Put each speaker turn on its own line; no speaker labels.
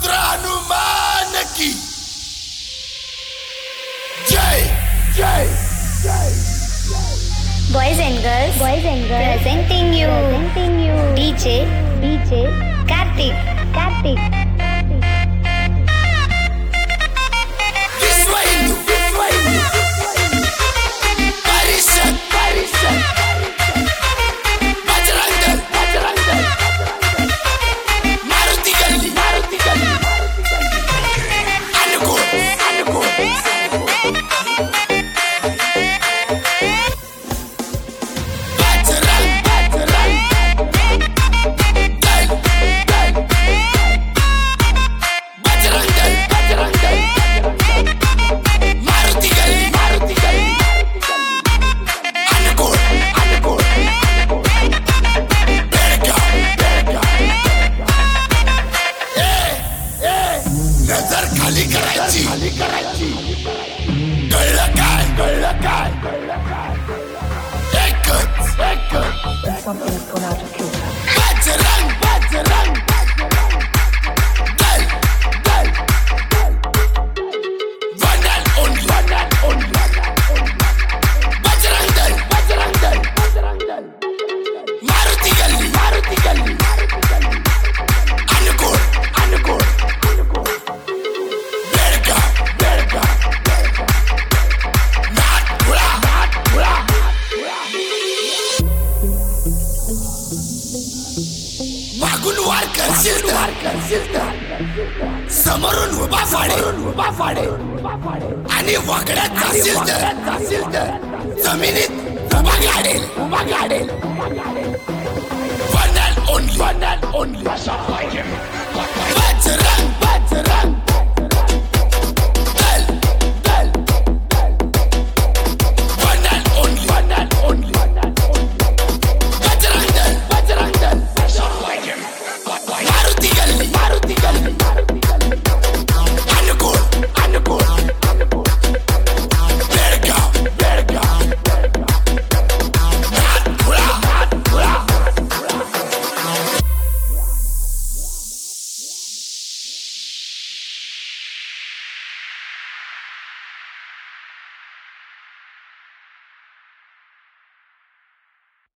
पुत्र हनुमान की जय जय जय।
Boys and girls, presenting you DJ Kartik.
विश्व हिंदू परिषद बजरंग दल मारुति गल्ली अनुकूल नजर खाली करायची कळलं काय एकच
Something's gone out of kilter.
Bajrang Dal one and only Bajrang Dal Maruti गल्ली अनुकूल बेळगाव नागपुरा मागून वार करशील तर समोरून उभा फाडे आणि वाकड्यात जाशील तर जमिनीत उभा गाडेल one and only बजरंग